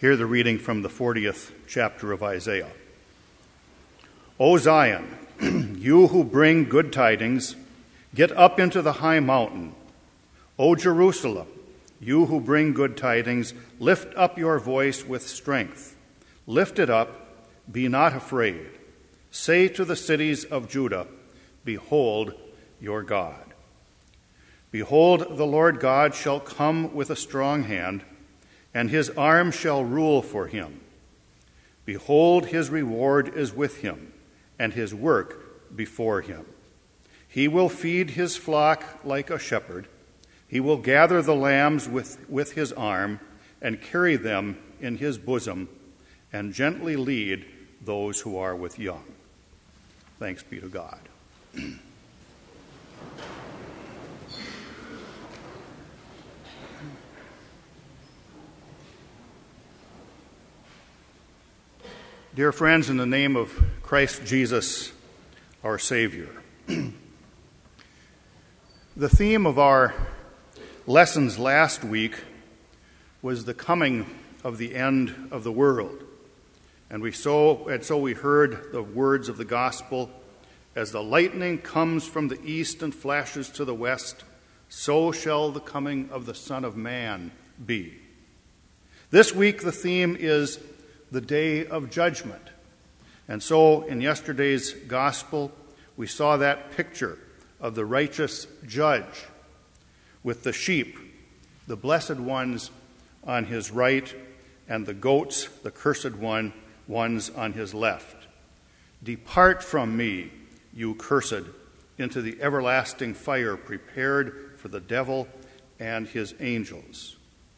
Hear the reading from the 40th chapter of Isaiah. O Zion, you who bring good tidings, get up into the high mountain. O Jerusalem, you who bring good tidings, lift up your voice with strength. Lift it up, be not afraid. Say to the cities of Judah, behold your God. Behold, the Lord God shall come with a strong hand, and his arm shall rule for him. Behold, his reward is with him, and his work before him. He will feed his flock like a shepherd. He will gather the lambs with his arm, and carry them in his bosom, and gently lead those who are with young. Thanks be to God. Dear friends, in the name of Christ Jesus, our Savior, the theme of our lessons last week was the coming of the end of the world. And so we heard the words of the gospel, as the lightning comes from the east and flashes to the west, so shall the coming of the Son of Man be. This week the theme is the day of judgment. And so in yesterday's gospel, we saw that picture of the righteous judge with the sheep, the blessed ones on his right, and the goats, the cursed ones on his left. Depart from me, you cursed, into the everlasting fire prepared for the devil and his angels.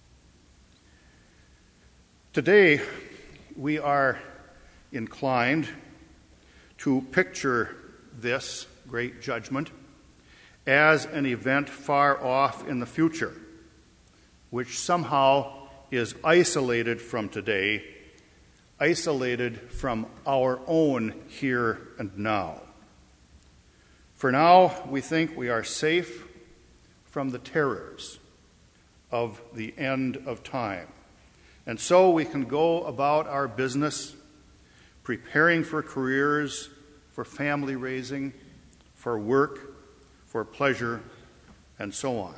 Today, we are inclined to picture this great judgment as an event far off in the future, which somehow is isolated from today, isolated from our own here and now. For now, we think we are safe from the terrors of the end of time. And so we can go about our business, preparing for careers, for family raising, for work, for pleasure, and so on.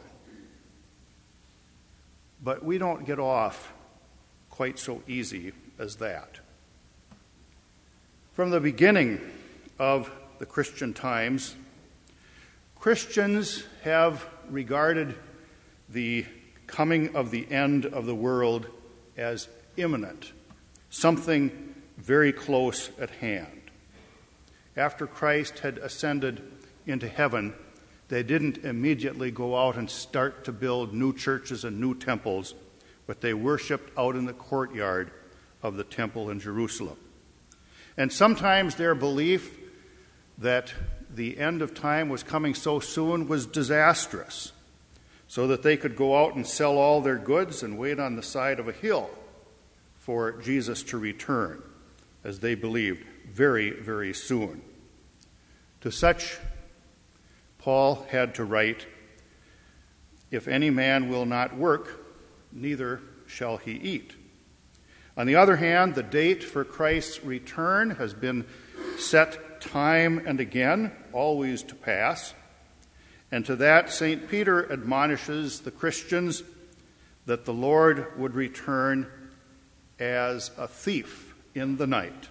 But we don't get off quite so easy as that. From the beginning of the Christian times, Christians have regarded the coming of the end of the world as imminent, something very close at hand. After Christ had ascended into heaven, they didn't immediately go out and start to build new churches and new temples, but they worshiped out in the courtyard of the temple in Jerusalem. And sometimes their belief that the end of time was coming so soon was disastrous, so that they could go out and sell all their goods and wait on the side of a hill for Jesus to return, as they believed, very, very soon. To such, Paul had to write, "If any man will not work, neither shall he eat." On the other hand, the date for Christ's return has been set time and again, always to pass. And to that, St. Peter admonishes the Christians that the Lord would return as a thief in the night.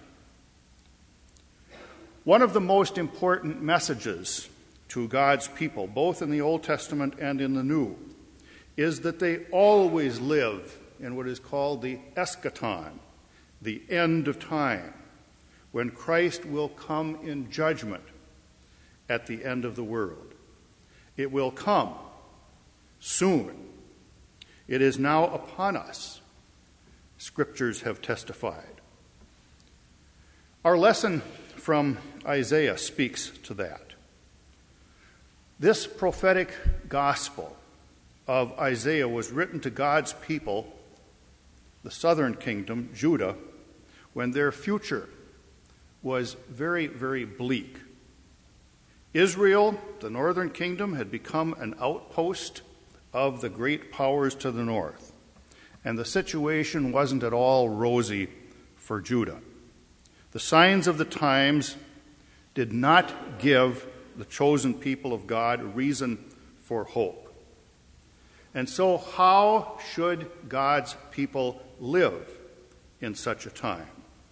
One of the most important messages to God's people, both in the Old Testament and in the New, is that they always live in what is called the eschaton, the end of time, when Christ will come in judgment at the end of the world. It will come soon. It is now upon us. Scriptures have testified. Our lesson from Isaiah speaks to that. This prophetic gospel of Isaiah was written to God's people, the southern kingdom, Judah, when their future was very, very bleak. Israel, the northern kingdom, had become an outpost of the great powers to the north. and the situation wasn't at all rosy for Judah. The signs of the times did not give the chosen people of God reason for hope. And so, how should God's people live in such a time?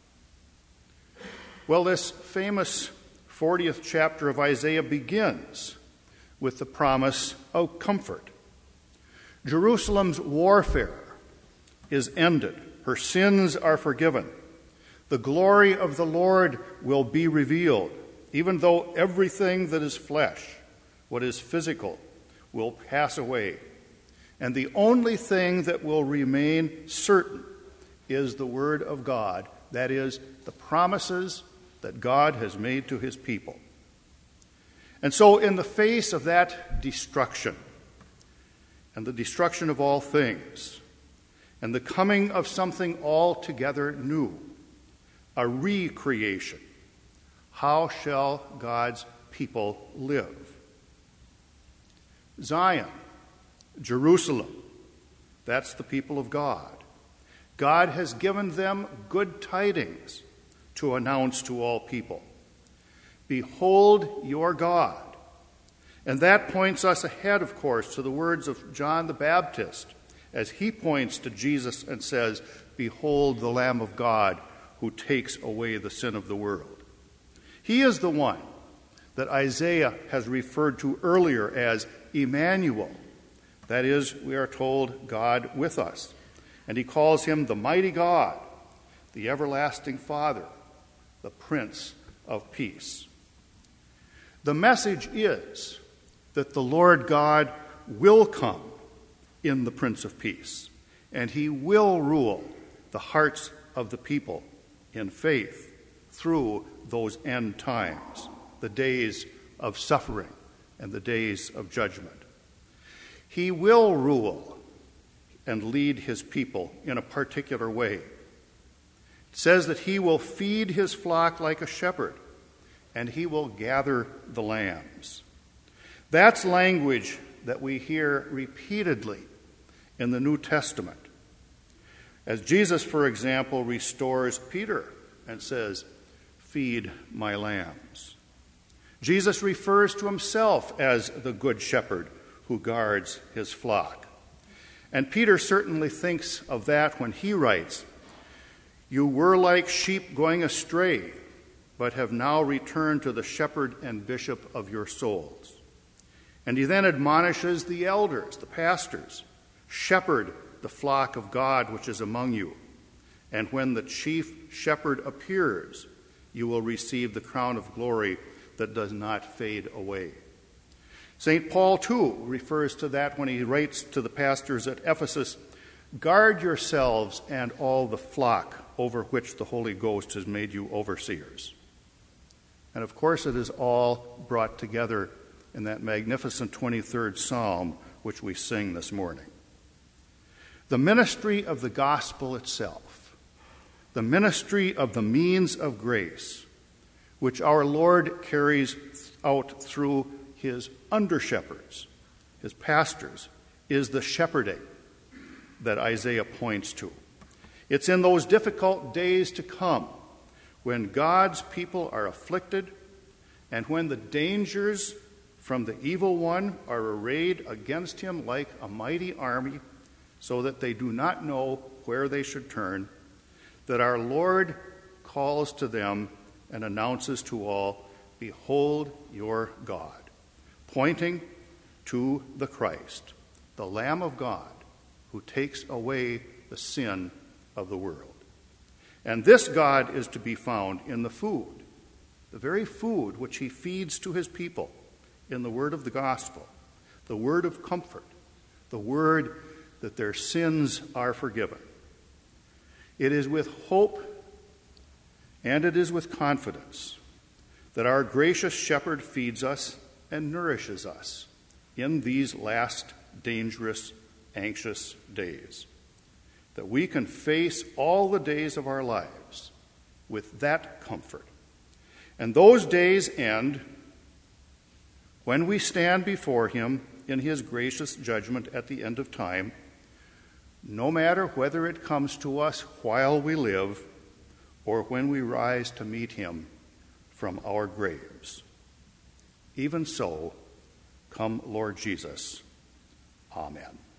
Well, this famous 40th chapter of Isaiah begins with the promise of comfort. Jerusalem's warfare is ended. Her sins are forgiven. The glory of the Lord will be revealed, even though everything that is flesh, what is physical, will pass away. And the only thing that will remain certain is the word of God, that is, the promises that God has made to his people. And so, in the face of that destruction, and the destruction of all things, and the coming of something altogether new, a recreation, how shall God's people live? Zion, Jerusalem, that's the people of God. God has given them good tidings to announce to all people. Behold your God. And that points us ahead, of course, to the words of John the Baptist, as he points to Jesus and says, Behold the Lamb of God who takes away the sin of the world. He is the one that Isaiah has referred to earlier as Emmanuel. That is, we are told, God with us. And he calls him the mighty God, the everlasting Father, the Prince of Peace. The message is that the Lord God will come in the Prince of Peace, and he will rule the hearts of the people in faith through those end times, the days of suffering and the days of judgment. He will rule and lead his people in a particular way. It says that he will feed his flock like a shepherd, and he will gather the lambs. That's language that we hear repeatedly in the New Testament. As Jesus, for example, restores Peter and says, Feed my lambs. Jesus refers to himself as the good shepherd who guards his flock. And Peter certainly thinks of that when he writes, You were like sheep going astray, but have now returned to the shepherd and bishop of your souls. And he then admonishes the elders, the pastors, shepherd the flock of God which is among you. And when the chief shepherd appears, you will receive the crown of glory that does not fade away. St. Paul, too, refers to that when he writes to the pastors at Ephesus, Guard yourselves and all the flock over which the Holy Ghost has made you overseers. And of course, it is all brought together in that magnificent 23rd Psalm, which we sing this morning. The ministry of the gospel itself, the ministry of the means of grace, which our Lord carries out through his under-shepherds, his pastors, is the shepherding that Isaiah points to. It's in those difficult days to come when God's people are afflicted and when the dangers from the evil one are arrayed against him like a mighty army so that they do not know where they should turn, that our Lord calls to them and announces to all, Behold your God, pointing to the Christ, the Lamb of God, who takes away the sin of the world. And this God is to be found in the food, the very food which he feeds to his people in the word of the gospel, the word of comfort, the word that their sins are forgiven. It is with hope and it is with confidence that our gracious shepherd feeds us and nourishes us in these last dangerous, anxious days, that we can face all the days of our lives with that comfort. And those days end when we stand before him in his gracious judgment at the end of time, no matter whether it comes to us while we live or when we rise to meet him from our graves. Even so, come, Lord Jesus. Amen.